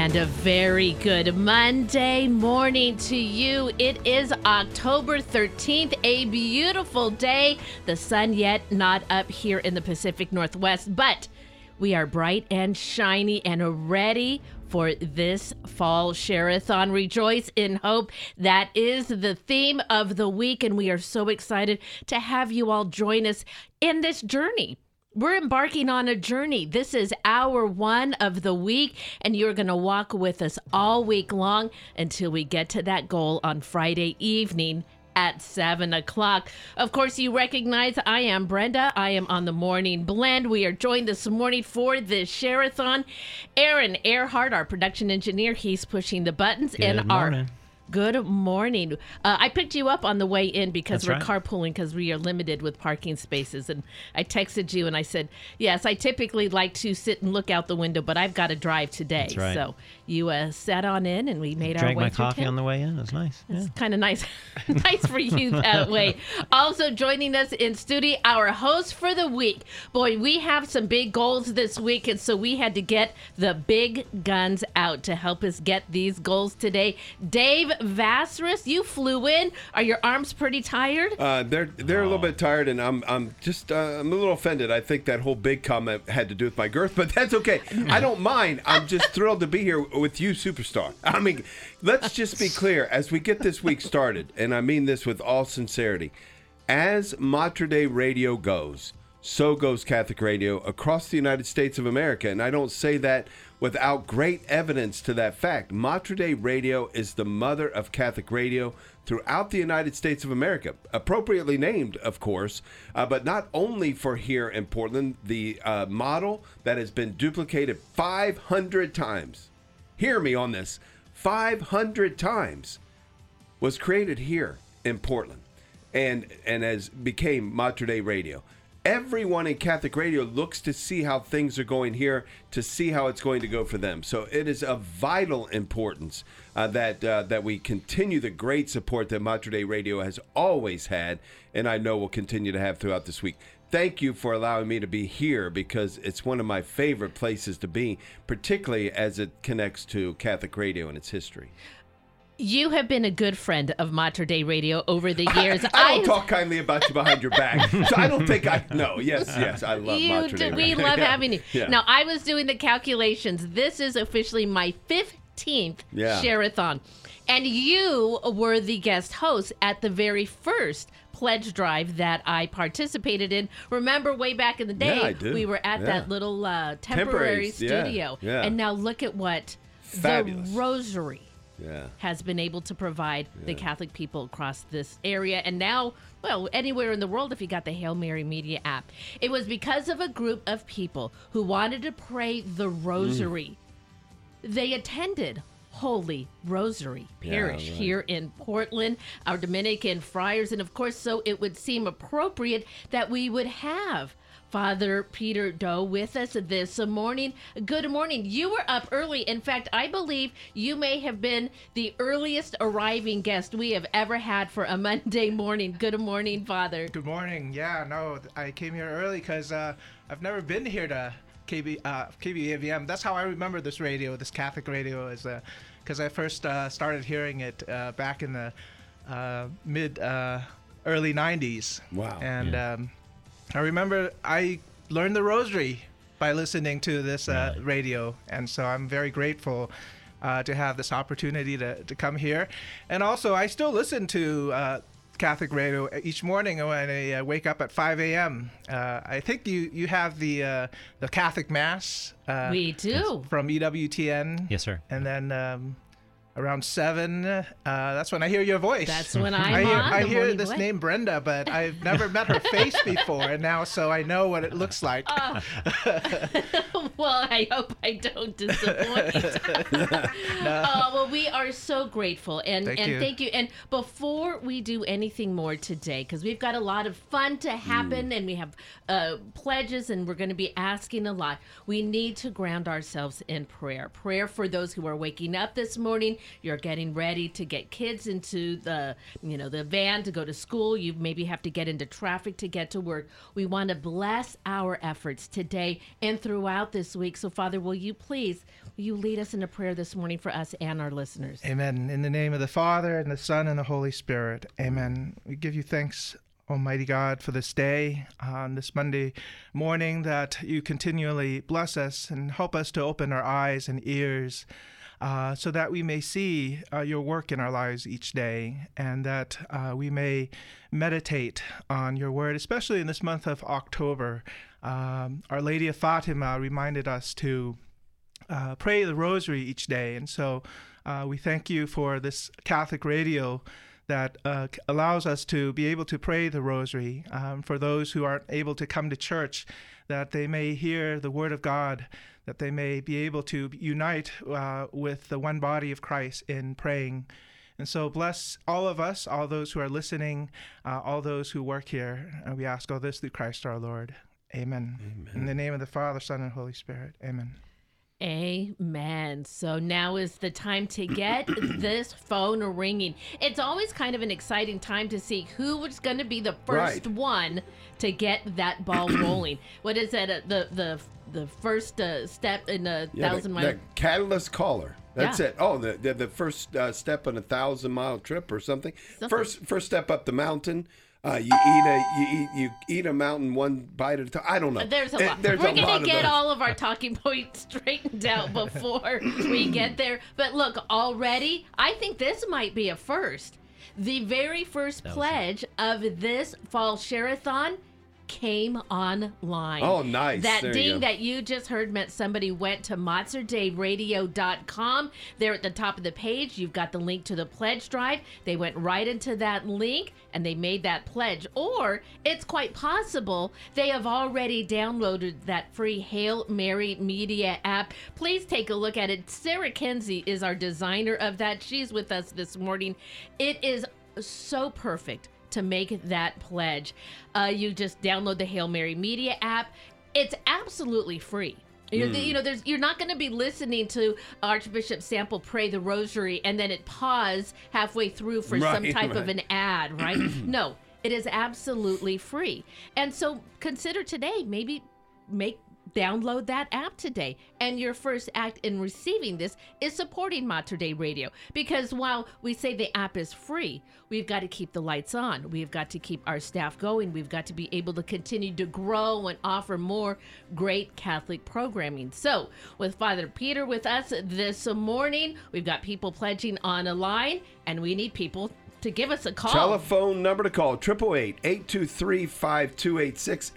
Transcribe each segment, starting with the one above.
And a very good Monday morning to you. It is October 13th, a beautiful day. The sun yet not up here in the Pacific Northwest, but we are bright and shiny and ready for this fall share-a-thon. Rejoice in hope. That is the theme of the week, and we are so excited to have you all join us in this journey. We're embarking on a journey. This is hour one of the week, and you're going to walk with us all week long until we get to that goal on Friday evening at 7 o'clock. Of course, you recognize I am Brenda. I am on the Morning Blend. We are joined this morning for this share-a-thon. Aaron Earhart, our production engineer, he's pushing the buttons. Good morning. Good morning. I picked you up on the way in because That's we're right. carpooling because we are limited with parking spaces. And I texted you and I said, yes, I typically like to sit and look out the window, but I've got to drive today. That's right. So you sat on in and we made our Drank way my through coffee town. on the way in. It was nice. It's kind of nice. Nice for you that way. Also joining us in studio, our host for the week. Boy, we have some big goals this week, and so we had to get the big guns out to help us get these goals today. Dave Vassarus, you flew in. Are your arms pretty tired? They're a little bit tired, and I'm a little offended. I think that whole big comment had to do with my girth, but that's okay. I don't mind. I'm just thrilled to be here with you, superstar. I mean, let's just be clear as we get this week started, and I mean this with all sincerity. As Mater Dei Radio goes, so goes Catholic Radio across the United States of America, and I don't say that without great evidence to that fact. Mater Dei Radio is the mother of Catholic radio throughout the United States of America, appropriately named, of course, but not only for here in Portland, the model that has been duplicated 500 times. Hear me on this. 500 times was created here in Portland and as became Mater Dei Radio. Everyone in Catholic radio looks to see how things are going here, to see how it's going to go for them. So it is of vital importance that we continue the great support that Mater Dei Radio has always had, and I know will continue to have throughout this week. Thank you for allowing me to be here because it's one of my favorite places to be, particularly as it connects to Catholic radio and its history. You have been a good friend of Mater Dei Radio over the years. I don't talk kindly about you behind your back, so I don't think I know. Yes, I love Mater Dei We Radio. love Yeah. having you. Yeah. Now, I was doing the calculations. This is officially my 15th share-a-thon. And you were the guest host at the very first pledge drive that I participated in. Remember way back in the day, I do. we were at that little temporary studio. Yeah. And now look at what Fabulous. the Rosary Yeah. has been able to provide the Catholic people across this area. And now, well, anywhere in the world if you got the Hail Mary Media app. It was because of a group of people who wanted to pray the Rosary. They attended Holy Rosary Parish here in Portland, our Dominican friars. And of course, so it would seem appropriate that we would have Father Peter Doe with us this morning. Good morning. You were up early. In fact, I believe you may have been the earliest arriving guest we have ever had for a Monday morning. Good morning, Father. Good morning. Yeah, no, I came here early because I've never been here to KBAVM. That's how I remember this radio, this Catholic radio, is because I first started hearing it back in the early 90s. Wow. And I remember I learned the Rosary by listening to this radio, and so I'm very grateful to have this opportunity to come here. And also, I still listen to Catholic radio each morning when I wake up at 5 a.m. I think you have the Catholic Mass. We do. From EWTN. Yes, sir. And then around 7, that's when I hear your voice. That's when I'm I on. hear this name Brenda, but I've never met her face before, and now so I know what it looks like. Well, I hope I don't disappoint. Well, we are so grateful, and thank you. And before we do anything more today, because we've got a lot of fun to happen, and we have pledges, and we're going to be asking a lot, we need to ground ourselves in prayer. Prayer for those who are waking up this morning, You're getting ready to get kids into the van to go to school. You maybe have to get into traffic to get to work. We want to bless our efforts today and throughout this week. So, Father, will you lead us in a prayer this morning for us and our listeners? Amen. In the name of the Father, and the Son, and the Holy Spirit. Amen. We give you thanks, Almighty God, for this day, on this Monday morning, that you continually bless us and help us to open our eyes and ears so that we may see your work in our lives each day, and that we may meditate on your word, especially in this month of October. Our Lady of Fatima reminded us to pray the rosary each day, and so we thank you for this Catholic radio that allows us to be able to pray the rosary for those who aren't able to come to church, that they may hear the word of God, that they may be able to unite with the one body of Christ in praying. And so bless all of us, all those who are listening, all those who work here. And we ask all this through Christ our Lord. Amen. Amen. In the name of the Father, Son, and Holy Spirit. Amen. Amen. So now is the time to get this phone ringing. It's always kind of an exciting time to see who is going to be the first one to get that ball rolling. What is that? The first step in a 1,000-mile. The catalyst caller. That's it. Oh, the first step on a 1,000-mile trip or something. First step up the mountain. You eat a mountain one bite at a time. I don't know. There's a lot. We're going to get all of our talking points straightened out before we get there. But look, already, I think this might be a first. The very first pledge of this fall share-a-thon came online. Oh, nice. That ding that you just heard meant somebody went to MatzerDayRadio.com. There at the top of the page, you've got the link to the pledge drive. They went right into that link and they made that pledge. Or it's quite possible they have already downloaded that free Hail Mary Media app. Please take a look at it. Sarah Kenzie is our designer of that. She's with us this morning. It is so perfect to make that pledge. You just download the Hail Mary Media app. It's absolutely free. You're not going to be listening to Archbishop Sample pray the rosary and then it pause halfway through for some type of an ad, right? No, it is absolutely free. And so consider today, maybe download that app today. And your first act in receiving this is supporting Mater Dei Radio. Because while we say the app is free, we've got to keep the lights on. We've got to keep our staff going. We've got to be able to continue to grow and offer more great Catholic programming. So with Father Peter with us this morning, we've got people pledging on a line, and we need people to give us a call. Telephone number to call, 888-823-5286,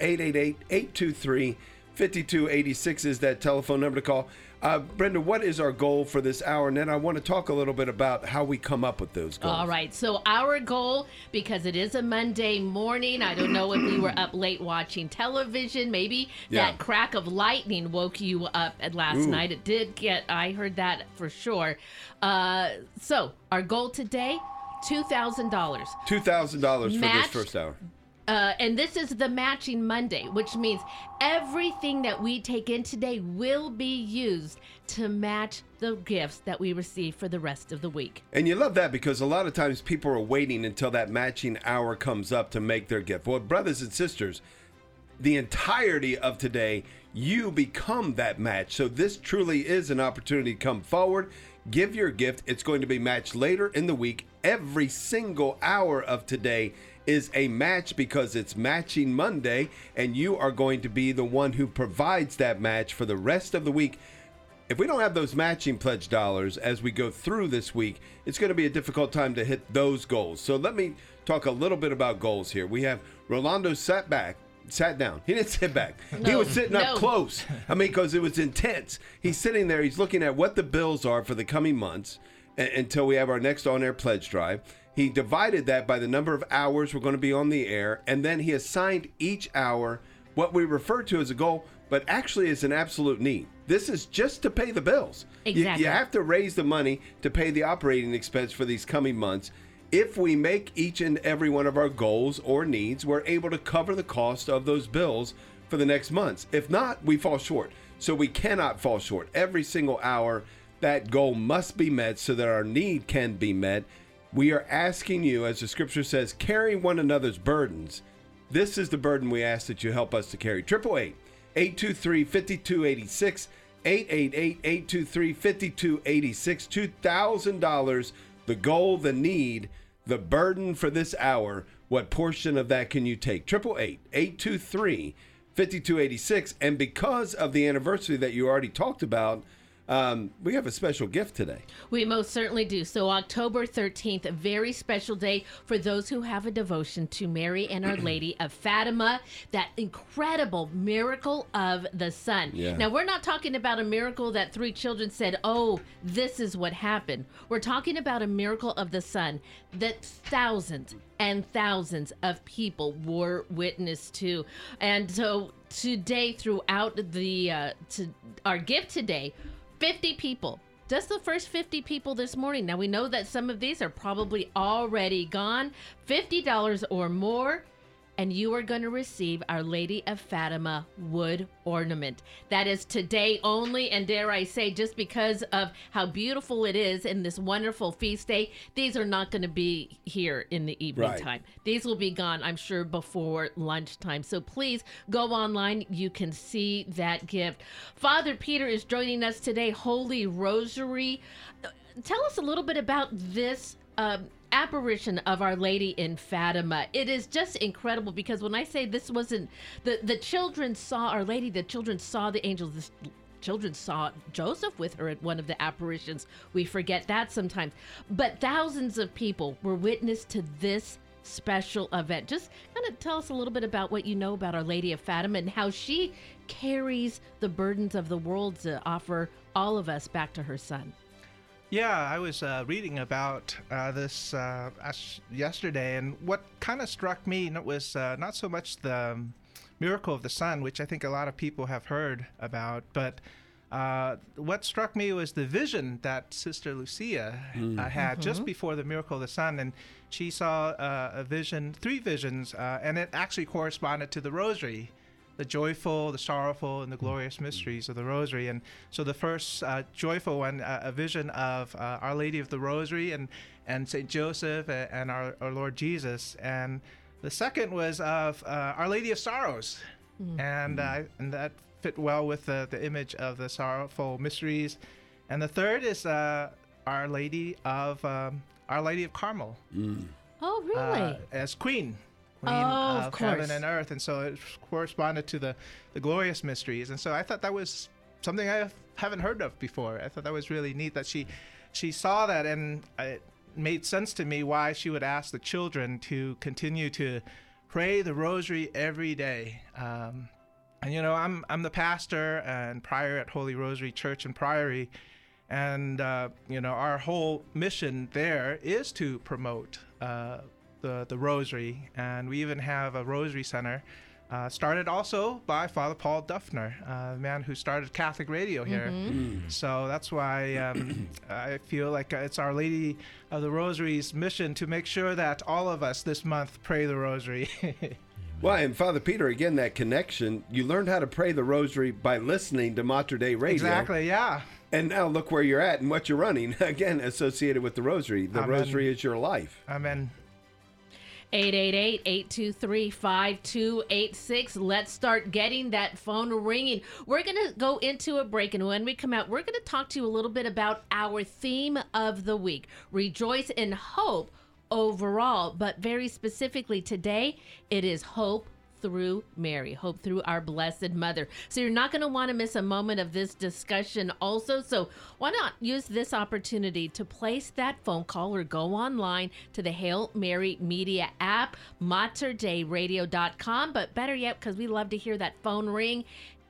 888-823-5286 is that telephone number to call. Brenda, what is our goal for this hour? And then I want to talk a little bit about how we come up with those goals. All right. So our goal, because it is a Monday morning, I don't know if you were up late watching television. Maybe that crack of lightning woke you up at last night. It did I heard that for sure. So our goal today, $2,000. $2,000 for this first hour. And this is the Matching Monday, which means everything that we take in today will be used to match the gifts that we receive for the rest of the week. And you love that because a lot of times people are waiting until that matching hour comes up to make their gift. Well, brothers and sisters, the entirety of today, you become that match. So this truly is an opportunity to come forward, give your gift. It's going to be matched later in the week. Every single hour of today is a match because it's Matching Monday, and you are going to be the one who provides that match for the rest of the week. If we don't have those matching pledge dollars as we go through this week, it's going to be a difficult time to hit those goals. So let me talk a little bit about goals here. We have Rolando sat down. He didn't sit back. He was sitting up close. Because it was intense. He's sitting there. He's looking at what the bills are for the coming months until we have our next on-air pledge drive. He divided that by the number of hours we're going to be on the air, and then he assigned each hour what we refer to as a goal, but actually is an absolute need. This is just to pay the bills. Exactly. You have to raise the money to pay the operating expense for these coming months. If we make each and every one of our goals or needs, we're able to cover the cost of those bills for the next months. If not, we fall short. So we cannot fall short. Every single hour that goal must be met so that our need can be met. We are asking you, as the scripture says, carry one another's burdens. This is the burden we ask that you help us to carry. 888-823-5286, 888-823-5286, $2,000, the goal, the need, the burden for this hour. What portion of that can you take? 888-823-5286. And because of the anniversary that you already talked about, we have a special gift today. We most certainly do. So October 13th, a very special day for those who have a devotion to Mary and Our Lady of Fatima, that incredible miracle of the sun. Yeah. Now, we're not talking about a miracle that 3 children said, oh, this is what happened. We're talking about a miracle of the sun that thousands and thousands of people were witness to. And so today, throughout our gift today, 50 people, just the first 50 people this morning. Now, we know that some of these are probably already gone. $50 or more, and you are going to receive Our Lady of Fatima wood ornament. That is today only, and dare I say, just because of how beautiful it is in this wonderful feast day, these are not going to be here in the evening time. These will be gone, I'm sure, before lunchtime. So please go online. You can see that gift. Father Peter is joining us today, Holy Rosary. Tell us a little bit about this apparition of Our Lady in Fatima. It is just incredible, because when I say this wasn't the children saw Our Lady, the children saw the angels, the children saw Joseph with her at one of the apparitions. We forget that sometimes, but thousands of people were witness to this special event. Just kind of tell us a little bit about what you know about Our Lady of Fatima and how she carries the burdens of the world to offer all of us back to her son. Yeah, I was reading about this yesterday, and what kind of struck me was not so much the miracle of the sun, which I think a lot of people have heard about, but what struck me was the vision that Sister Lucia had just before the miracle of the sun, and she saw a vision, 3 visions, and it actually corresponded to the Rosary. The joyful, the sorrowful, and the glorious mysteries of the Rosary. And so the first joyful one, a vision of Our Lady of the Rosary and St. Joseph and our Lord Jesus. And the second was of Our Lady of Sorrows. And that fit well with the image of the sorrowful mysteries. And the third is Our Lady of Carmel. Oh, really? As Queen of of course. heaven and earth, and so it corresponded to the glorious mysteries. And so I thought that was something I haven't heard of before. I thought that was really neat that she saw that, and it made sense to me why she would ask the children to continue to pray the Rosary every day. And you know, I'm the pastor and prior at Holy Rosary Church and Priory, and you know, our whole mission there is to promote the Rosary, and we even have a Rosary Center started also by Father Paul Duffner, the man who started Catholic Radio here. So that's why I feel like it's Our Lady of the Rosary's mission to make sure that all of us this month pray the Rosary. Well, and Father Peter, again, that connection, you learned how to pray the Rosary by listening to Mater Dei Radio. Exactly, yeah. And now look where you're at and what you're running, again, associated with the Rosary. The Amen. Rosary is your life. Amen. 888-823-5286. Let's start getting that phone ringing. We're going to go into a break, and when we come out, we're going to talk to you a little bit about our theme of the week, Rejoice in Hope overall, but very specifically today, it is Hope through Mary, hope through our Blessed Mother. So you're not going to want to miss a moment of this discussion also. So why not use this opportunity to place that phone call or go online to the Hail Mary Media app, materdeiradio.com. But better yet, because we love to hear that phone ring,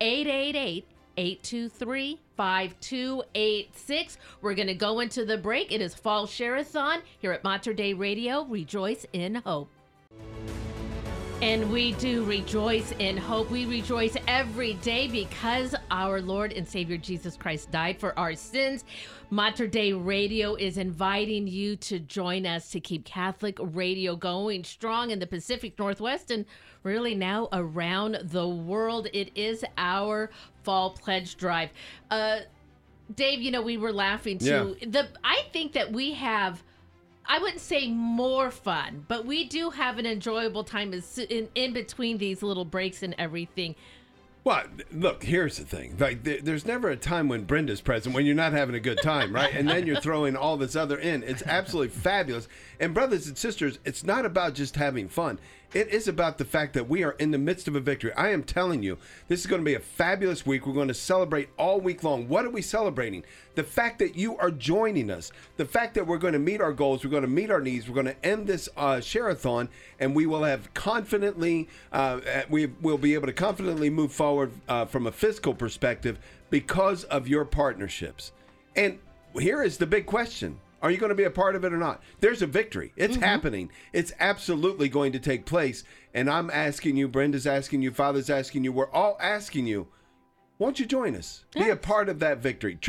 888-823-5286. We're going to go into the break. It is Fall Share-a-thon here at Mater Dei Radio. Rejoice in Hope. And we do rejoice in hope. We rejoice every day because our Lord and Savior Jesus Christ died for our sins. Mater Dei Radio is inviting you to join us to keep Catholic radio going strong in the Pacific Northwest and really now around the world. It is our Fall Pledge Drive. Dave, we were laughing too. I think that we have, I wouldn't say more fun, but we do have an enjoyable time in between these little breaks and everything. Well, look, here's the thing. Like, there's never a time when Brenda's present when you're not having a good time, right? And then you're throwing all this other in. It's absolutely fabulous. And brothers and sisters, it's not about just having fun. It is about the fact that we are in the midst of a victory. I am telling you, this is going to be a fabulous week. We're going to celebrate all week long. What are we celebrating? The fact that you are joining us. The fact that we're going to meet our goals. We're going to meet our needs. We're going to end this share-a-thon, and we will have confidently, we will be able to confidently move forward from a fiscal perspective because of your partnerships. And here is the big question. Are you going to be a part of it or not? There's a victory. It's happening. It's absolutely going to take place. And I'm asking you, Brenda's asking you, Father's asking you, we're all asking you, won't you join us? Yes. Be a part of that victory.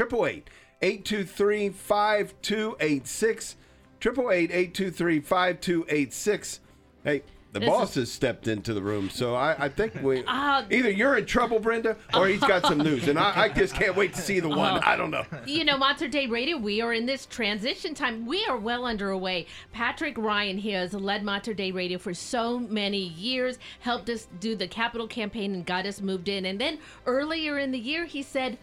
888-823-5286. 888-823-5286. Hey, the boss has stepped into the room, so I think either you're in trouble, Brenda, or he's got some news, and I just can't wait to see the one. I don't know. Mater Dei Radio, we are in this transition time. We are well underway. Patrick Ryan, he has led Mater Dei Radio for so many years, helped us do the capital campaign and got us moved in. And then earlier in the year, he said,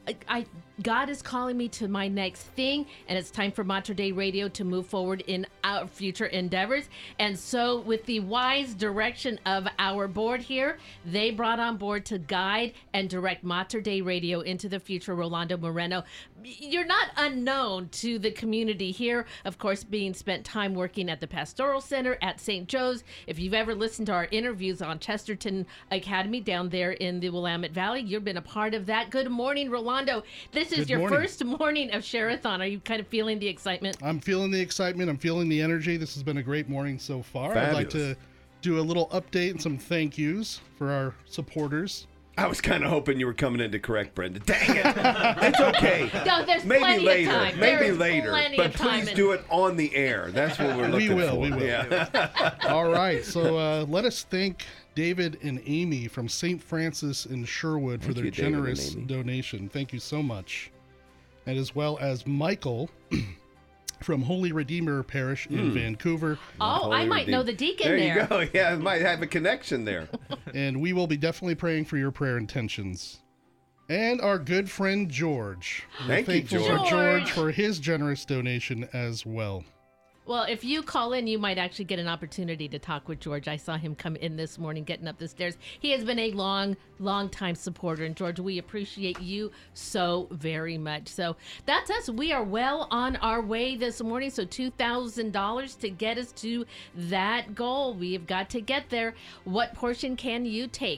God is calling me to my next thing, and it's time for Mater Dei Radio to move forward in our future endeavors. And so with the wise direction of our board here, they brought on board to guide and direct Mater Dei Radio into the future. Rolando Moreno, you're not unknown to the community here, of course, being spent time working at the Pastoral Center at St. Joe's. If you've ever listened to our interviews on Chesterton Academy down there in the Willamette Valley, you've been a part of that. Good morning, Rolando. This is your first morning of Share-a-thon. Are you kind of feeling the excitement? I'm feeling the excitement. I'm feeling the energy. This has been a great morning so far. Fabulous. I'd like to do a little update and some thank yous for our supporters. I was kind of hoping you were coming in to correct Brenda. Dang it. It's okay. No, there's plenty of time. Maybe later. But please do it on the air. That's what we're looking for. We will. Yeah. All right. So let us thank David and Amy from St. Francis in Sherwood for their generous donation. Thank you so much. And as well as Michael from Holy Redeemer Parish in Vancouver. Oh, I might know the deacon there. There you go. Yeah, I might have a connection there. And we will be definitely praying for your prayer intentions. And our good friend George. Thank you, George, for his generous donation as well. Well, if you call in, you might actually get an opportunity to talk with George. I saw him come in this morning getting up the stairs. He has been a long time supporter. And George, we appreciate you so very much. So that's us. We are well on our way this morning. So $2,000 to get us to that goal. We have got to get there. What portion can you take?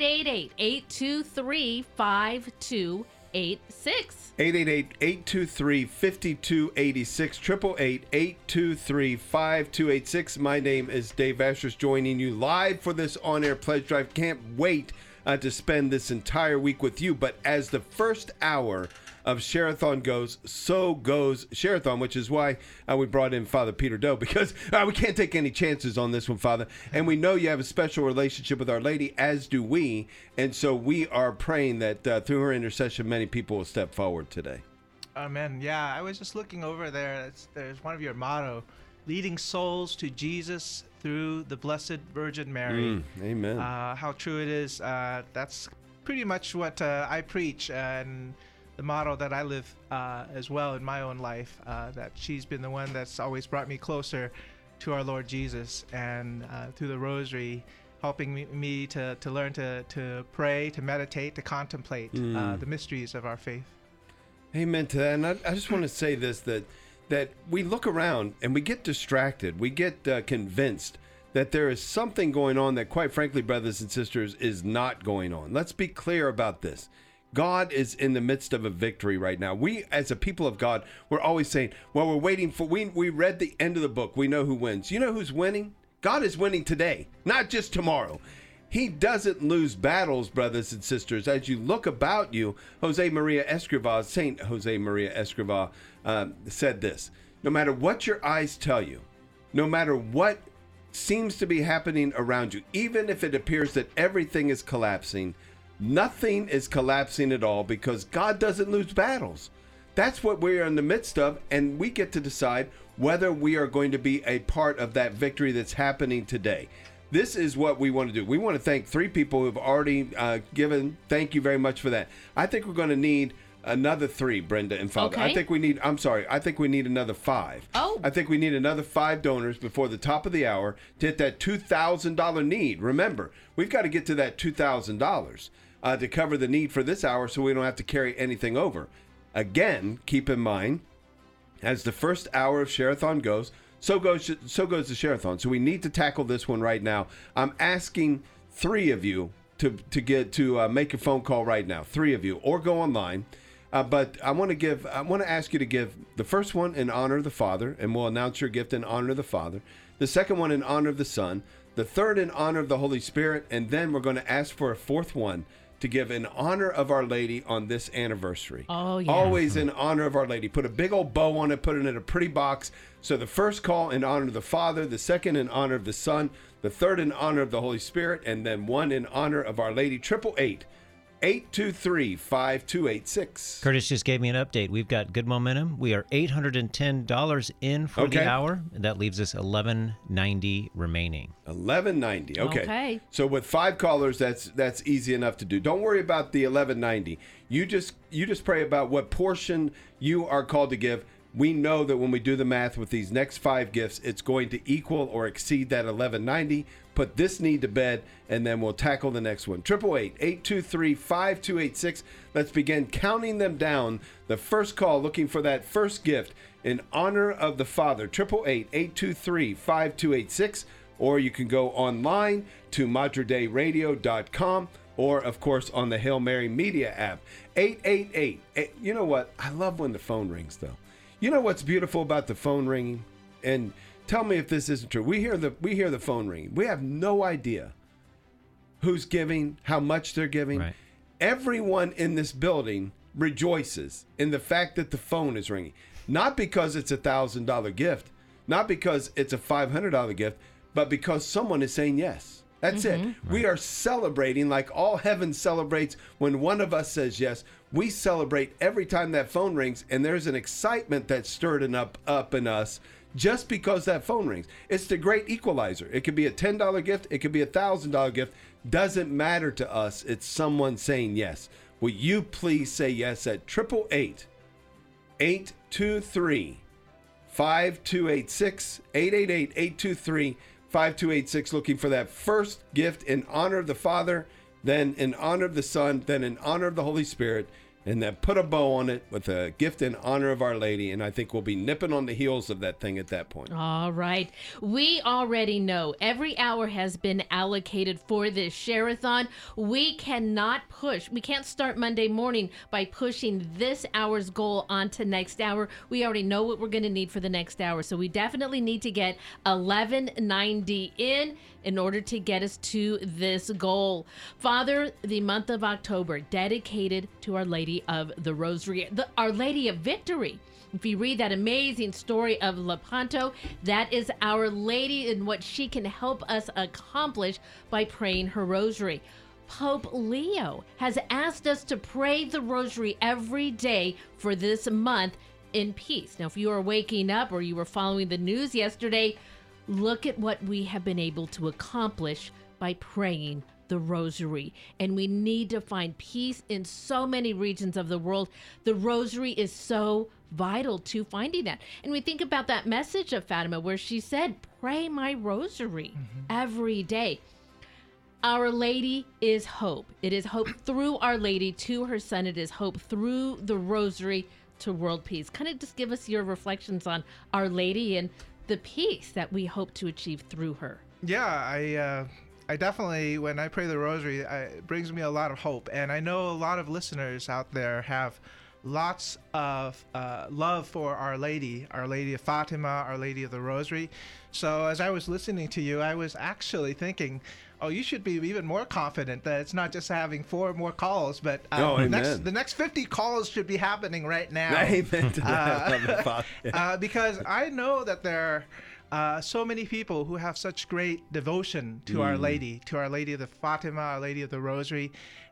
888-823-5286. 888-823-5286. 888-823-5286. My name is Dave Ashers, joining you live for this on-air pledge drive. Can't wait to spend this entire week with you. But as the first hour of Share-a-thon goes, so goes Share-a-thon, which is why we brought in Father Peter Doe, because we can't take any chances on this one, Father. And we know you have a special relationship with Our Lady, as do we. And so we are praying that through her intercession, many people will step forward today. Amen. Yeah, I was just looking over there. There's one of your motto, leading souls to Jesus through the Blessed Virgin Mary. Amen. How true it is. That's pretty much what I preach, and the motto that I live as well in my own life, that she's been the one that's always brought me closer to our Lord Jesus, and through the rosary, helping me to learn to pray, to meditate, to contemplate the mysteries of our faith. Amen to that. And I just want to say this, that we look around and we get distracted. We get convinced that there is something going on that, quite frankly, brothers and sisters, is not going on. Let's be clear about this. God is in the midst of a victory right now. We, as a people of God, we're always saying, well, we're waiting for, we read the end of the book. We know who wins. You know who's winning? God is winning today, not just tomorrow. He doesn't lose battles, brothers and sisters. As you look about you, Jose Maria Escrivá, Saint Jose Maria Escrivá, said this: no matter what your eyes tell you, no matter what seems to be happening around you, even if it appears that everything is collapsing, nothing is collapsing at all, because God doesn't lose battles. That's what we're in the midst of, and we get to decide whether we are going to be a part of that victory that's happening today. This is what we want to do. We want to thank 3 people who have already given. Thank you very much for that. I think we're going to need another 3, Brenda and Father. Okay. I think we need another 5. Oh. I think we need another 5 donors before the top of the hour to hit that $2,000 need. Remember, we've got to get to that $2,000 to cover the need for this hour so we don't have to carry anything over. Again, keep in mind, as the first hour of Share-a-thon goes, so goes the Share-a-thon. So we need to tackle this one right now. I'm asking 3 of you to make a phone call right now. 3 of you, or go online. But I want to ask you to give the first one in honor of the Father, and we'll announce your gift in honor of the Father. The second one in honor of the Son. The third in honor of the Holy Spirit, and then we're going to ask for a 4th one to give in honor of Our Lady on this anniversary. Oh, yeah. Always in honor of Our Lady. Put a big old bow on it, put it in a pretty box. So the first call in honor of the Father, the second in honor of the Son, the third in honor of the Holy Spirit, and then one in honor of Our Lady. 888-823-5286. Curtis just gave me an update. We've got good momentum. We are $810 in for the hour. And that leaves us $11.90 remaining. $11.90. Okay. Okay. So with 5 callers, that's easy enough to do. Don't worry about the $11.90. You just pray about what portion you are called to give. We know that when we do the math with these next 5 gifts, it's going to equal or exceed that $11.90. Put this need to bed, and then we'll tackle the next one. 888-823-5286. Let's begin counting them down. The first call looking for that first gift in honor of the Father. 888-823-5286. Or you can go online to madredayradio.com, or, of course, on the Hail Mary Media app. 888. You know what? I love when the phone rings, though. You know what's beautiful about the phone ringing? And tell me if this isn't true. We hear the phone ringing. We have no idea who's giving, how much they're giving. Right. Everyone in this building rejoices in the fact that the phone is ringing. Not because it's a $1,000 gift, not because it's a $500 gift, but because someone is saying yes. That's it. Right. We are celebrating like all heaven celebrates when one of us says yes. We celebrate every time that phone rings, and there's an excitement that's stirred up in us just because that phone rings. It's the great equalizer. It could be a $10 gift. It could be a $1,000 gift. Doesn't matter to us. It's someone saying yes. Will you please say yes at 888-823-5286, 888-823-5286, looking for that first gift in honor of the Father, then in honor of the Son, then in honor of the Holy Spirit, and then put a bow on it with a gift in honor of Our Lady. And I think we'll be nipping on the heels of that thing at that point. All right. We already know every hour has been allocated for this Share-a-thon. We cannot push. We can't start Monday morning by pushing this hour's goal onto next hour. We already know what we're going to need for the next hour. So we definitely need to get $11.90 in order to get us to this goal. Father, the month of October, dedicated to Our Lady of the Rosary, Our Lady of Victory. If you read that amazing story of Lepanto, that is Our Lady and what she can help us accomplish by praying her rosary. Pope Leo has asked us to pray the rosary every day for this month in peace. Now, if you are waking up or you were following the news yesterday, look at what we have been able to accomplish by praying the rosary. And we need to find peace in so many regions of the world. The rosary is so vital to finding that. And we think about that message of Fatima where she said, pray my rosary every day. Our Lady is hope. It is hope through Our Lady to her Son. It is hope through the rosary to world peace. Kind of just give us your reflections on Our Lady and the peace that we hope to achieve through her. Yeah, I definitely, when I pray the rosary, it brings me a lot of hope. And I know a lot of listeners out there have lots of love for Our Lady of Fatima, Our Lady of the Rosary. So as I was listening to you, I was actually thinking, oh, you should be even more confident that it's not just having 4 more calls, but the next 50 calls should be happening right now. Amen to that. Because I know that there are so many people who have such great devotion to Our Lady of the Fatima, Our Lady of the Rosary.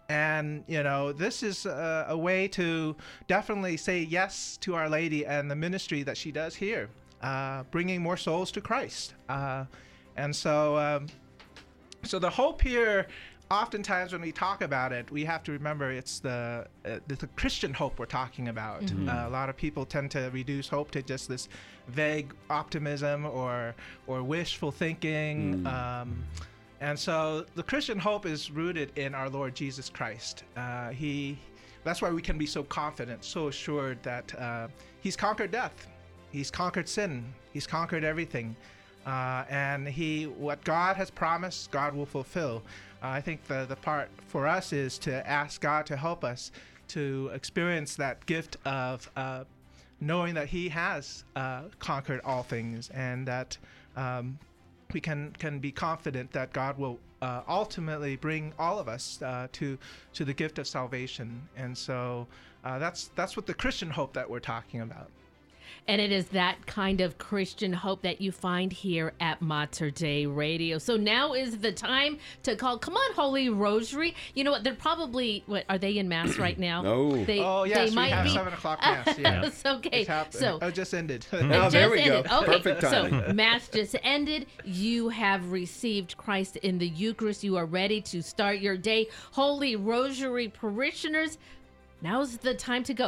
And, this is a way to definitely say yes to Our Lady and the ministry that she does here, bringing more souls to Christ. And so the hope here, oftentimes when we talk about it, we have to remember it's the Christian hope we're talking about. Mm-hmm. A lot of people tend to reduce hope to just this vague optimism or wishful thinking. And so the Christian hope is rooted in our Lord Jesus Christ. That's why we can be so confident, so assured that he's conquered death. He's conquered sin. He's conquered everything. And what God has promised, God will fulfill. I think the part for us is to ask God to help us to experience that gift of knowing that he has conquered all things, and that we can be confident that God will ultimately bring all of us to the gift of salvation. And so that's what the Christian hope that we're talking about. And it is that kind of Christian hope that you find here at Mater Dei Radio. So now is the time to call. Come on, Holy Rosary. You know what? They're probably, are they in Mass right now? No. Yes, they might we have be. 7 o'clock Mass. Yeah. It's okay. So it just ended. Oh, there we go. Okay. Perfect timing. So Mass just ended. You have received Christ in the Eucharist. You are ready to start your day. Holy Rosary parishioners, now's the time to go.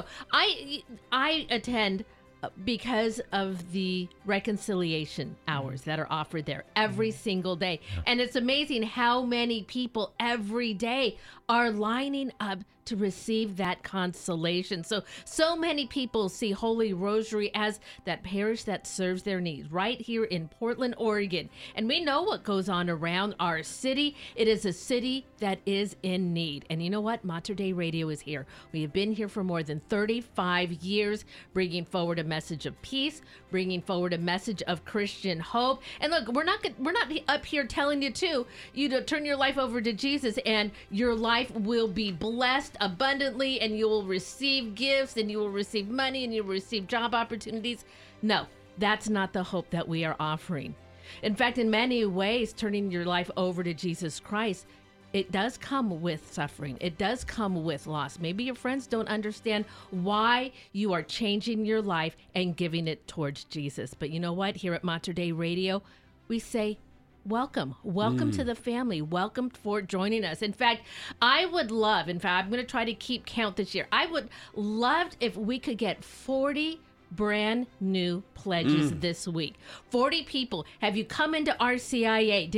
I attend because of the reconciliation hours that are offered there every single day. And it's amazing how many people every day are lining up to receive that consolation. So many people see Holy Rosary as that parish that serves their needs right here in Portland, Oregon. And we know what goes on around our city. It is a city that is in need. And you know what? Mater Dei Radio is here. We have been here for more than 35 years, bringing forward a message of peace, bringing forward a message of Christian hope. And look, we're not up here telling you to turn your life over to Jesus and your life will be blessed abundantly and you will receive gifts and you will receive money and you will receive job opportunities. No, that's not the hope that we are offering. In fact, in many ways, turning your life over to Jesus Christ, it does come with suffering. It does come with loss. Maybe your friends don't understand why you are changing your life and giving it towards Jesus. But you know what? Here at Mater Dei Radio, we say, welcome to the family. Welcome for joining us. In fact, I'm going to try to keep count this year. I would love if we could get 40 brand new pledges this week. 40 people. Have you come into RCIA?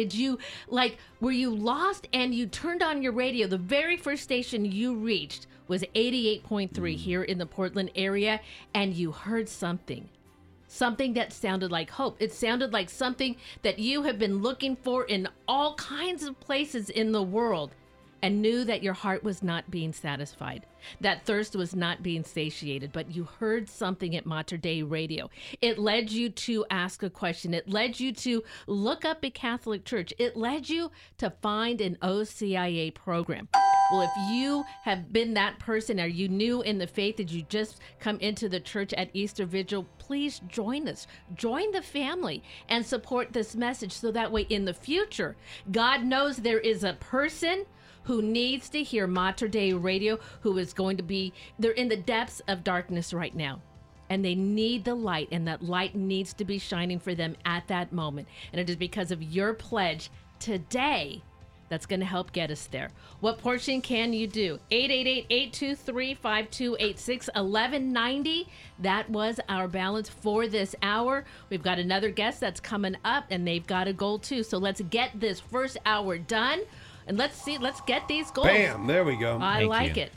Were you lost and you turned on your radio? The very first station you reached was 88.3 here in the Portland area, and you heard something that sounded like hope. It sounded like something that you have been looking for in all kinds of places in the world, and knew that your heart was not being satisfied. That thirst was not being satiated, but you heard something at Mater Dei Radio. It led you to ask a question. It led you to look up a Catholic church. It led you to find an OCIA program. Well, if you have been that person, or you new in the faith, that you just come into the church at Easter Vigil, please join us. Join the family and support this message, so that way in the future, God knows there is a person who needs to hear Mater Dei Radio, they're in the depths of darkness right now. And they need the light, and that light needs to be shining for them at that moment. And it is because of your pledge today that's going to help get us there. What portion can you do? 888-823-5286, 1190. That was our balance for this hour. We've got another guest that's coming up, and they've got a goal too. So let's get this first hour done. And let's get these goals. Bam, there we go. I like it.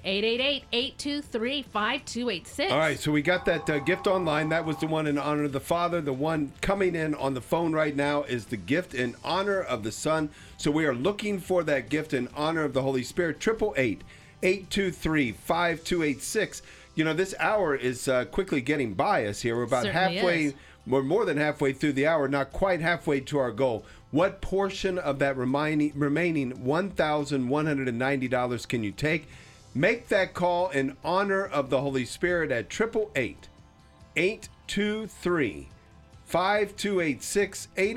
888-823-5286. All right, so we got that gift online. That was the one in honor of the Father. The one coming in on the phone right now is the gift in honor of the Son. So we are looking for that gift in honor of the Holy Spirit. 888-823-5286. You know, this hour is quickly getting by us here. We're about we're more than halfway through the hour, not quite halfway to our goal. What portion of that remaining $1,190 can you take? Make that call in honor of the Holy Spirit at 888-823-5286,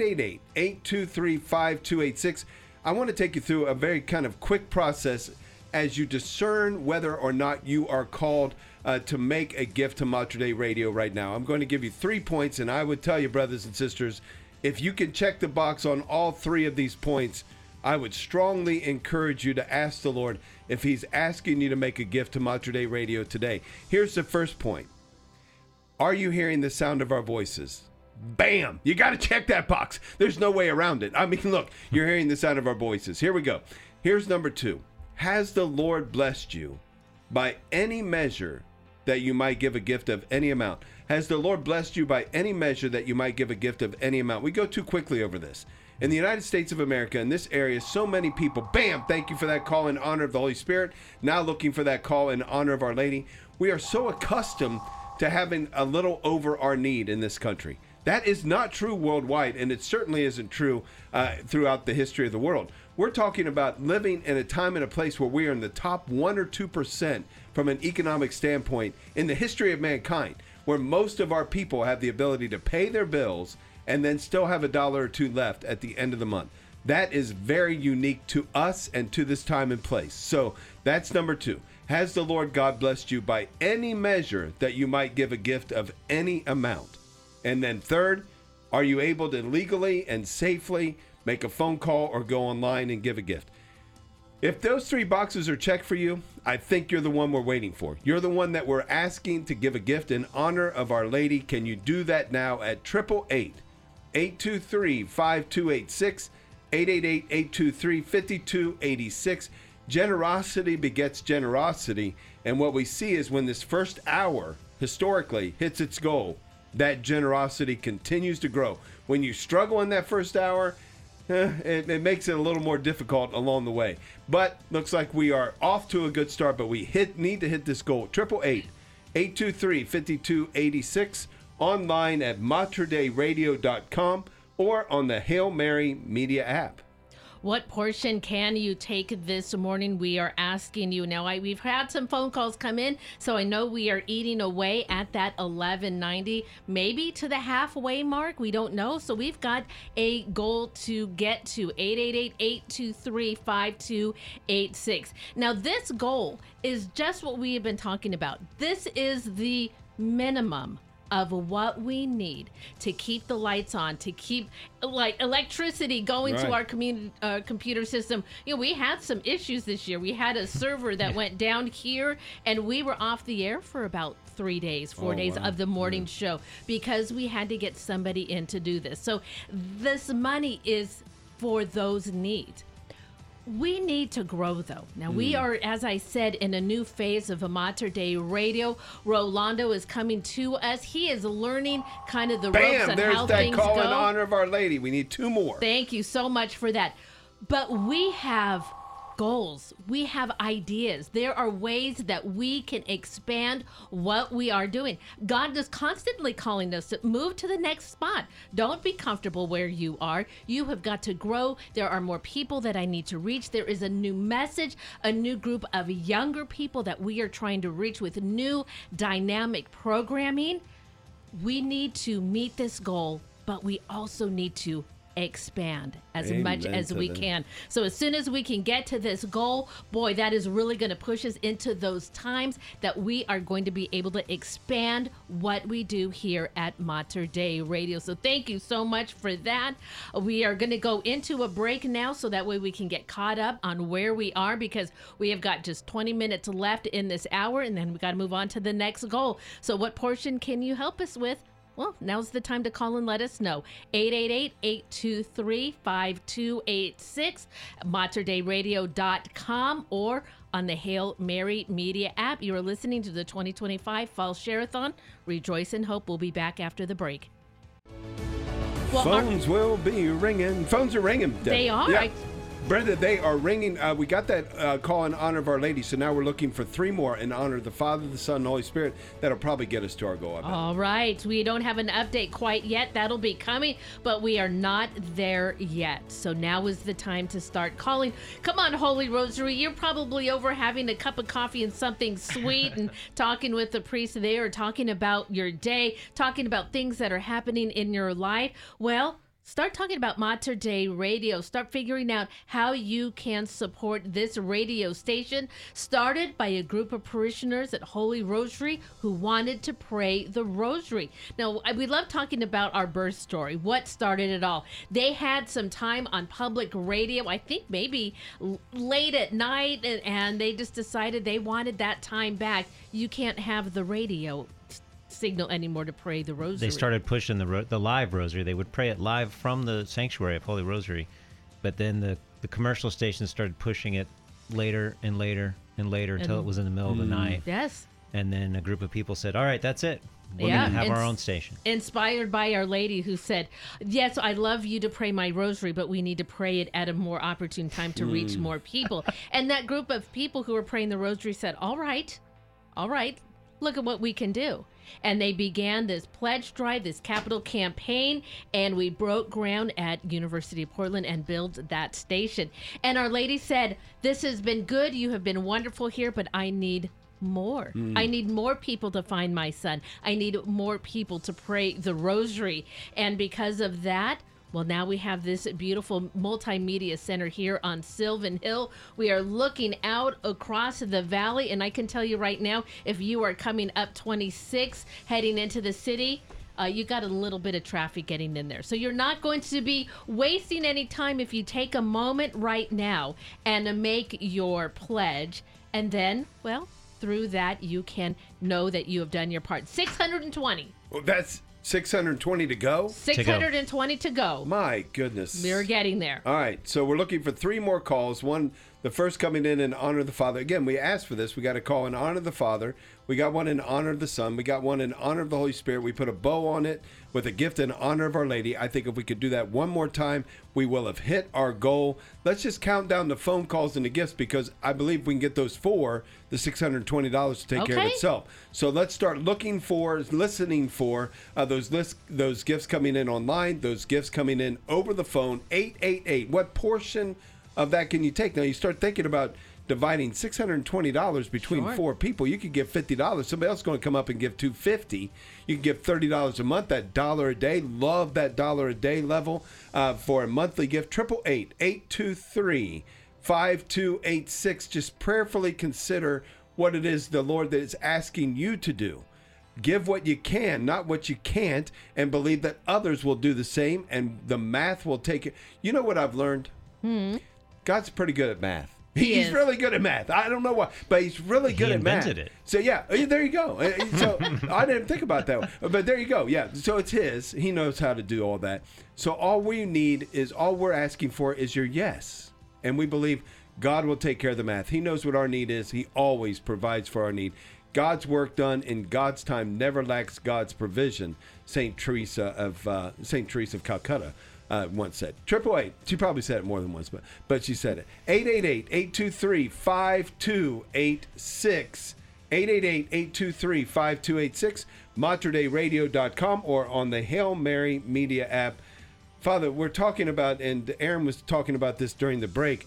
888-823-5286. I want to take you through a very kind of quick process as you discern whether or not you are called to make a gift to Mater Dei Radio right now. I'm going to give you 3 points, and I would tell you, brothers and sisters, if you can check the box on all 3 of these points, I would strongly encourage you to ask the Lord if he's asking you to make a gift to Mater Dei Radio today. Here's the first point. Are you hearing the sound of our voices? Bam! You got to check that box. There's no way around it. I mean, look, you're hearing the sound of our voices. Here we go. Here's number 2. Has the Lord blessed you by any measure that you might give a gift of any amount? Has the Lord blessed you by any measure that you might give a gift of any amount? We go too quickly over this. In the United States of America, in this area, so many people, bam, thank you for that call in honor of the Holy Spirit. Now looking for that call in honor of Our Lady. We are so accustomed to having a little over our need in this country. That is not true worldwide, and it certainly isn't true throughout the history of the world. We're talking about living in a time and a place where we are in the top 1 or 2% from an economic standpoint in the history of mankind, where most of our people have the ability to pay their bills and then still have $1 or $2 left at the end of the month. That is very unique to us and to this time and place. So that's number 2. Has the Lord God blessed you by any measure that you might give a gift of any amount? And then 3rd, are you able to legally and safely make a phone call or go online and give a gift? If those 3 boxes are checked for you, I think you're the one we're waiting for. You're the one that we're asking to give a gift in honor of Our Lady. Can you do that now at 888-823-5286, 888-823-5286. Generosity begets generosity. And what we see is when this first hour, historically, hits its goal, that generosity continues to grow. When you struggle in that first hour, it makes it a little more difficult along the way. But looks like we are off to a good start, but we need to hit this goal. 888-823-5286, online at materdeiradio.com or on the Hail Mary Media app. What portion can you take this morning? We are asking you now. We've had some phone calls come in, so I know we are eating away at that 1190, maybe to the halfway mark. We don't know. So we've got a goal to get to 888-823-5286. Now, this goal is just what we have been talking about. This is the minimum of what we need to keep the lights on, to keep like electricity going to our computer system. You know, we had some issues this year. We had a server that went down here, and we were off the air for about 4 days of the morning show because we had to get somebody in to do this. So this money is for those needs. We need to grow, though. Now, we are, as I said, in a new phase of Mater Dei Radio. Rolando is coming to us. He is learning kind of the ropes on how things go. There's that call in honor of Our Lady. We need 2 more. Thank you so much for that. But we have goals. We have ideas. There are ways that we can expand what we are doing. God is constantly calling us to move to the next spot. Don't be comfortable where you are. You have got to grow. There are more people that I need to reach. There is a new message, a new group of younger people that we are trying to reach with new dynamic programming. We need to meet this goal, but we also need to expand as much as we can. So as soon as we can get to this goal, boy, that is really going to push us into those times that we are going to be able to expand what we do here at Mater Dei Radio. So thank you so much for that. We are going to go into a break now so that way we can get caught up on where we are, because we have got just 20 minutes left in this hour, and then we got to move on to the next goal. So what portion can you help us with? Well, now's the time to call and let us know. 888-823-5286, materdeiradio.com, or on the Hail Mary Media app. You are listening to the 2025 Fall Share-a-thon. Rejoice in Hope. We'll be back after the break. Well, phones will be ringing. Phones are ringing. Deb. They are. Yeah. Brenda, they are ringing. We got that call in honor of Our Lady, so now we're looking for 3 more in honor of the Father, the Son, and the Holy Spirit. That'll probably get us to our goal, I bet. All right. We don't have an update quite yet. That'll be coming, but we are not there yet. So now is the time to start calling. Come on, Holy Rosary. You're probably over having a cup of coffee and something sweet and talking with the priest there, or talking about your day, talking about things that are happening in your life. Well, Start talking about Mater Dei Radio. Start figuring out how you can support this radio station, started by a group of parishioners at Holy Rosary who wanted to pray the rosary. Now, we love talking about our birth story, what started it all. They had some time on public radio, I think maybe late at night, and they just decided they wanted that time back. You can't have the radio signal anymore to pray the rosary. They started pushing the live rosary. They would pray it live from the sanctuary of Holy Rosary, but then the commercial stations started pushing it later and later and later until it was in the middle of the night. Yes. And then a group of people said, all right, that's it. We're going to have our own station. Inspired by Our Lady, who said, yes, I love you to pray my rosary, but we need to pray it at a more opportune time to reach more people. And that group of people who were praying the rosary said, all right, look at what we can do. And they began this pledge drive, this capital campaign, and we broke ground at University of Portland and built that station. And Our Lady said, this has been good. You have been wonderful here, but I need more. I need more people to find my son. I need more people to pray the rosary. And because of that, well, now we have this beautiful multimedia center here on Sylvan Hill. We are looking out across the valley, and I can tell you right now, if you are coming up 26, heading into the city, you got a little bit of traffic getting in there. So you're not going to be wasting any time if you take a moment right now and make your pledge. And then, well, through that, you can know that you have done your part. 620. Well, that's 620 to go? 620 to go. My goodness. We're getting there. All right, so we're looking for 3 more calls. One, the first coming in honor the Father. Again, we asked for this. We got a call in honor of the Father. We got one in honor of the Son. We got one in honor of the Holy Spirit. We put a bow on it with a gift in honor of Our Lady. I think if we could do that one more time, we will have hit our goal. Let's just count down the phone calls and the gifts, because I believe we can get those 4, the $620 to take care of itself. So let's start listening for those gifts coming in online, those gifts coming in over the phone. 888. What portion of that can you take? Now you start thinking about dividing $620 between 4 people. You could give $50. Somebody else is going to come up and give $250. You can give $30 a month, that $1 a day. Love that $1 a day level for a monthly gift. 888-823-5286. Just prayerfully consider what it is the Lord that is asking you to do. Give what you can, not what you can't, and believe that others will do the same, and the math will take it. You know what I've learned? God's pretty good at math. He's really good at math. I don't know why, but he's really good at math. He invented it. So yeah, there you go. So I didn't think about that, but there you go. Yeah, so it's his. He knows how to do all that. So all we're asking for is your yes, and we believe God will take care of the math. He knows what our need is. He always provides for our need. God's work done in God's time never lacks God's provision. Saint Teresa of Calcutta once said. 888. She probably said it more than once, but she said it. 888-823-5286. 888-823-5286. MaterDeiRadio.com or on the Hail Mary Media app. Father, we're talking about, and Aaron was talking about this during the break,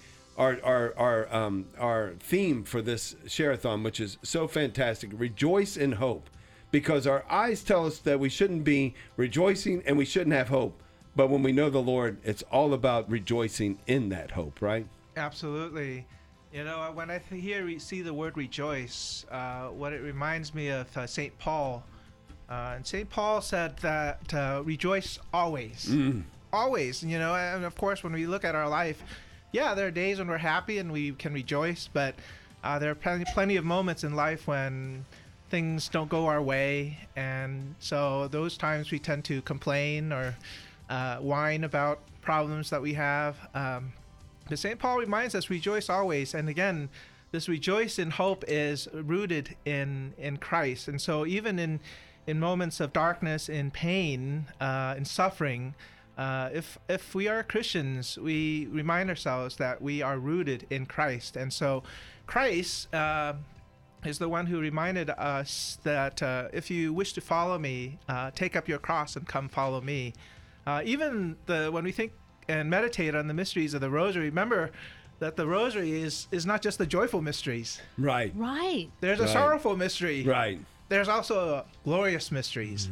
our theme for this share-a-thon, which is so fantastic, rejoice in hope, because our eyes tell us that we shouldn't be rejoicing and we shouldn't have hope, but when we know the Lord, it's all about rejoicing in that hope, right? Absolutely. You know, when I see the word rejoice, what it reminds me of St. Paul. And St. Paul said that rejoice always. Always, you know, and of course when we look at our life, yeah, there are days when we're happy and we can rejoice, but there are plenty of moments in life when things don't go our way, and so those times we tend to complain or whine about problems that we have. But St. Paul reminds us, rejoice always, and again, this rejoice in hope is rooted in Christ, and so even in moments of darkness, in pain, in suffering, if we are Christians, we remind ourselves that we are rooted in Christ. And so Christ is the one who reminded us that if you wish to follow me, take up your cross and come follow me. Even when we think and meditate on the mysteries of the Rosary, remember that the Rosary is not just the joyful mysteries. Right. Right. There's a sorrowful mystery. Right. There's also glorious mysteries.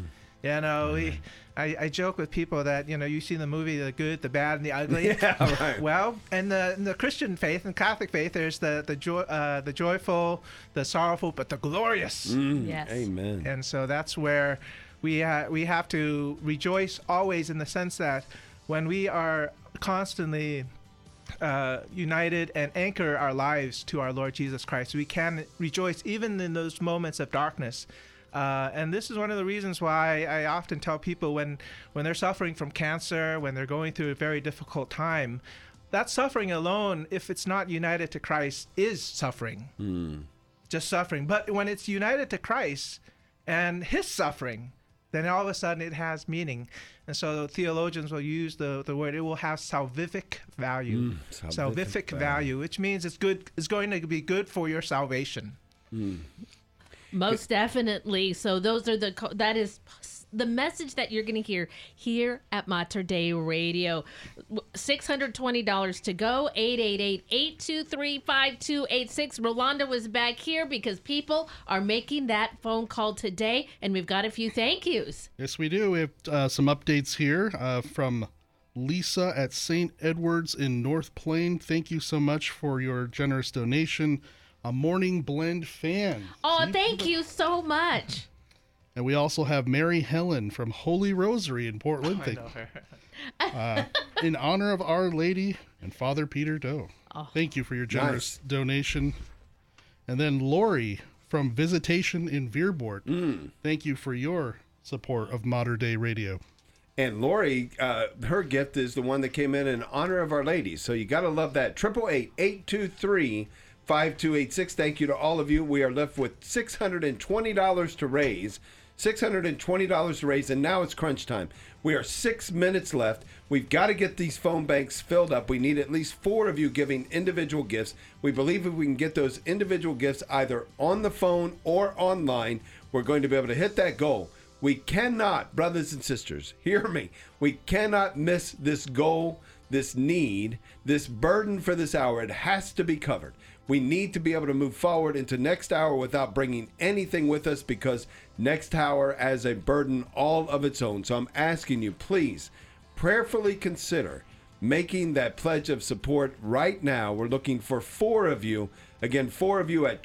You know, I joke with people that, you know, you see the movie The Good, the Bad, and the Ugly. Yeah, right. Well, in the Christian faith and Catholic faith, there's the joyful, the sorrowful, but the glorious. Yes. Amen. And so that's where we have to rejoice always, in the sense that when we are constantly united and anchor our lives to our Lord Jesus Christ, we can rejoice even in those moments of darkness. And this is one of the reasons why I often tell people when they're suffering from cancer, when they're going through a very difficult time, that suffering alone, if it's not united to Christ, is suffering. Just suffering. But when it's united to Christ and his suffering, then all of a sudden it has meaning. And so theologians will use the word, it will have salvific value. Salvific value, which means it's going to be good for your salvation. Most definitely. So that is the message that you're going to hear here at Mater Dei Radio. $620 to go. 888-823-5286. Rolanda was back here because people are making that phone call today, and we've got a few thank yous. Yes, we do. We have some updates here from Lisa at St. Edward's in North Plain. Thank you so much for your generous donation. A Morning Blend fan. Oh, thank you so much. And we also have Mary Helen from Holy Rosary in Portland. I know her. In honor of Our Lady and Father Peter Doe. Oh. Thank you for your generous donation. And then Lori from Visitation in Veerbort. Thank you for your support of Mater Dei Radio. And Lori, her gift is the one that came in honor of Our Lady. So you got to love that. 888-823-5286. Thank you to all of you. We are left with $620 to raise. $620 to raise, and now it's crunch time. We are 6 minutes left. We've got to get these phone banks filled up. We need at least 4 of you giving individual gifts. We believe if we can get those individual gifts either on the phone or online, we're going to be able to hit that goal. We cannot, brothers and sisters, hear me. We cannot miss this goal, this need, this burden for this hour. It has to be covered. We need to be able to move forward into next hour without bringing anything with us, because next hour has a burden all of its own. So I'm asking you, please prayerfully consider making that pledge of support right now. We're looking for 4 of you. Again, 4 of you at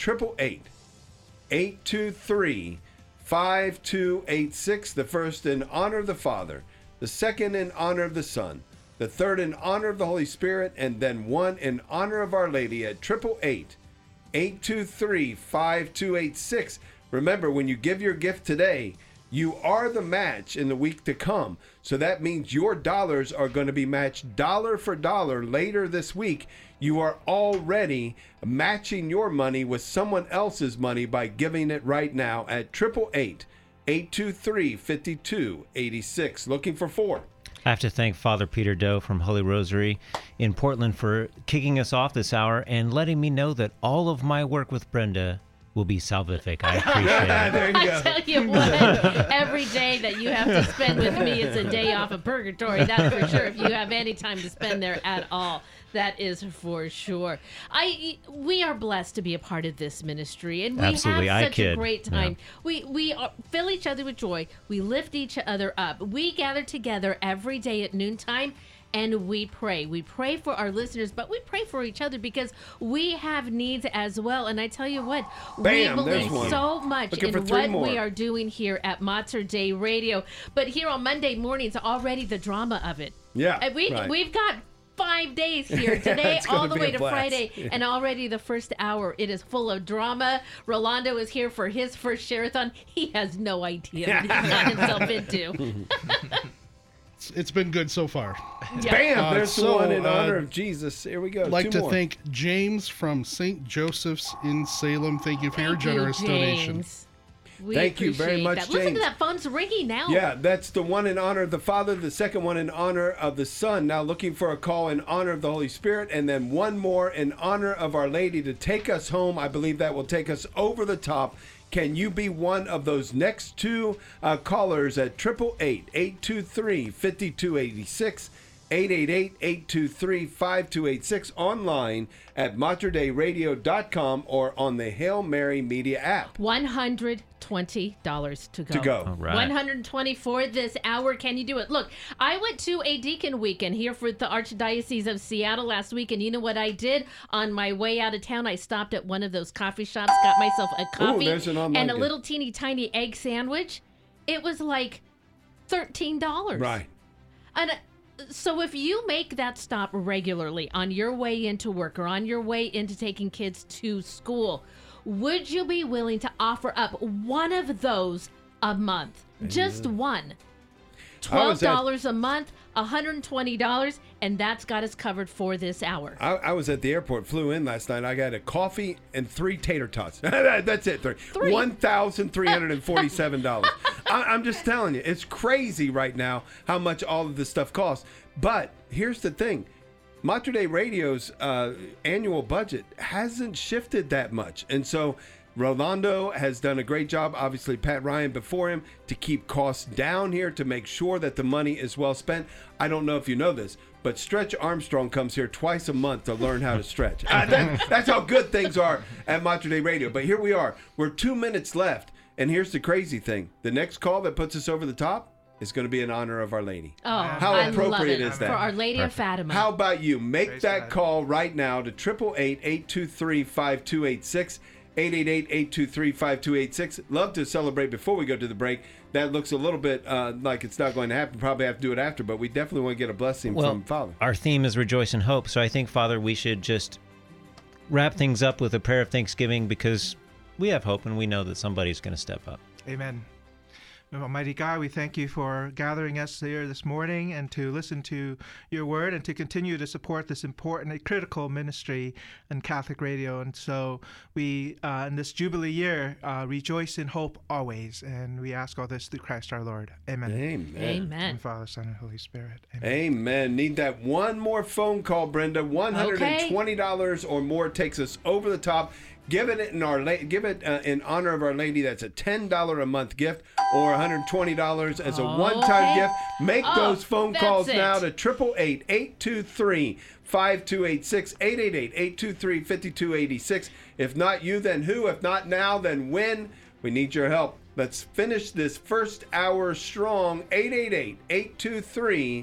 888-823-5286. The first in honor of the Father, the second in honor of the Son, the third in honor of the Holy Spirit, and then 1 in honor of Our Lady at 888-823-5286. Remember, when you give your gift today, you are the match in the week to come. So that means your dollars are going to be matched dollar for dollar later this week. You are already matching your money with someone else's money by giving it right now at 888-823-5286. Looking for 4. I have to thank Father Peter Doe from Holy Rosary in Portland for kicking us off this hour and letting me know that all of my work with Brenda will be salvific. I appreciate it. There you go. I tell you what, every day that you have to spend with me is a day off of purgatory. That's for sure. If you have any time to spend there at all, that is for sure. We are blessed to be a part of this ministry, and we Absolutely. have such a great time. Yeah. We fill each other with joy. We lift each other up. We gather together every day at noontime, and we pray. We pray for our listeners, but we pray for each other because we have needs as well. And I tell you what, Bam, we believe so much Looking in what we are doing here at Mater Dei Radio. But here on Monday mornings, already the drama of it. Yeah, we've got 5 days here today, all the way to blast. Friday, and already the first hour, it is full of drama. Rolando is here for his first share-a-thon. He has no idea what he's gotten himself into. It's been good so far. Yeah. Bam! There's the one in honor of Jesus. Here we go. I'd like 2 to more. thank James from St. Joseph's in Salem. Thank you for your generous donation. Thank you very much, that. Listen James. to that phone's ringing now. Yeah, that's the one in honor of the Father, the second one in honor of the Son. Now looking for a call in honor of the Holy Spirit, and then 1 more in honor of Our Lady to take us home. I believe that will take us over the top. Can you be one of those next 2 callers at 888-823-5286? 888-823-5286, online at materdeiradio.com or on the Hail Mary Media app. $120 to go. All right. $120 for this hour. Can you do it? Look, I went to a deacon weekend here for the Archdiocese of Seattle last week, and you know what I did? On my way out of town, I stopped at one of those coffee shops, got myself a coffee there's an online and a deal. little teeny tiny egg sandwich. It was like $13. Right. And so if you make that stop regularly on your way into work or on your way into taking kids to school, would you be willing to offer up one of those a month? Just one. $12 a month, $120, and that's got us covered for this hour. I was at the airport, flew in last night. I got a coffee and 3 tater tots. That's it. $1,347. I'm just telling you, it's crazy right now how much all of this stuff costs. But here's the thing. Mater Dei Radio's annual budget hasn't shifted that much. And so Rolando has done a great job, obviously Pat Ryan before him, to keep costs down here, to make sure that the money is well spent. I don't know if you know this, but Stretch Armstrong comes here twice a month to learn how to stretch. That's how good things are at Mater Dei Radio. But here we are. We're 2 minutes left. And here's the crazy thing. The next call that puts us over the top is going to be in honor of Our Lady. Oh, how I appropriate love it. is that? For Our Lady of Fatima. How about you? Make Praise that God. call right now to 888-823-5286. 888-823-5286. Love to celebrate before we go to the break. That looks a little bit like it's not going to happen. Probably have to do it after, but we definitely want to get a blessing from Father. Our theme is Rejoice in Hope, so I think, Father, we should just wrap things up with a prayer of thanksgiving because we have hope and we know that somebody's going to step up. Amen. Almighty God, we thank you for gathering us here this morning and to listen to your word and to continue to support this important and critical ministry in Catholic radio. And so we, in this Jubilee year, rejoice in hope always. And we ask all this through Christ our Lord. Amen. Amen. Amen. And Father, Son, and Holy Spirit. Amen. Amen. Need that one more phone call, Brenda. $120 or more takes us over the top. Give it in in honor of Our Lady. That's a $10 a month gift or $120 as a one-time gift. Make those phone calls now to 888-823-5286, 888-823-5286. If not you, then who? If not now, then when? We need your help. Let's finish this first hour strong. 888-823-5286.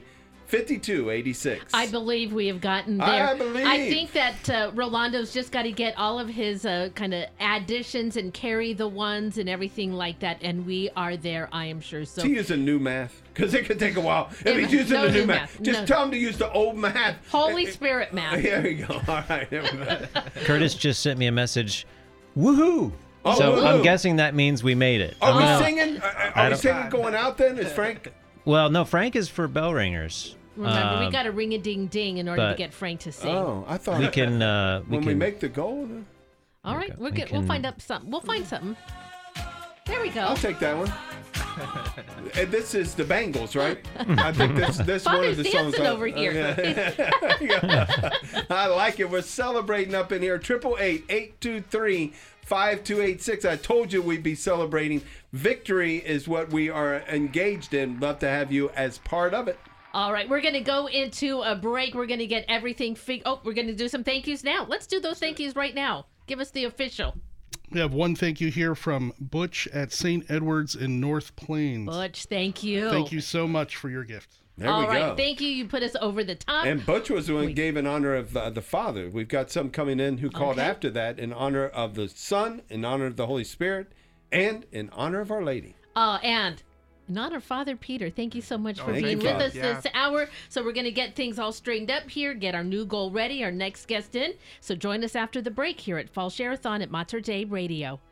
I believe we have gotten there. I believe. I think that Rolando's just got to get all of his kind of additions and carry the ones and everything like that, and we are there, I am sure. So to use a new math, because it could take a while. If he's using the new math, just tell him to use the old math. Holy Spirit math. There you go. All right. Curtis just sent me a message. Woohoo! Oh, so woohoo. I'm guessing that means we made it. Are we singing? Are we singing going out then? Is Frank? Well, no, Frank is for bell ringers. Remember, we got to ring a ding ding in order to get Frank to sing. Oh, I thought we can. When we make the goal. All right, we'll find up something. We'll find something. There we go. I'll take that one. And this is the Bangles, right? I think this one of the songs. Dancing over here. I like it. We're celebrating up in here. 888-823-5286. I told you we'd be celebrating. Victory is what we are engaged in. Love to have you as part of it. All right, we're going to go into a break. We're going to get everything we're going to do some thank yous now. Let's do those thank yous right now. Give us the official. We have one thank you here from Butch at St. Edward's in North Plains. Butch, thank you. Thank you so much for your gift. There All we right, go. thank you. You put us over the top. And Butch was the one who gave in honor of the Father. We've got some coming in who called after that in honor of the Son, in honor of the Holy Spirit, and in honor of Our Lady. And in honor of Father Peter, thank you so much for being with us this hour. So we're going to get things all straightened up here, get our new goal ready, our next guest in. So join us after the break here at Fall Share-a-thon at Mater Dei Radio.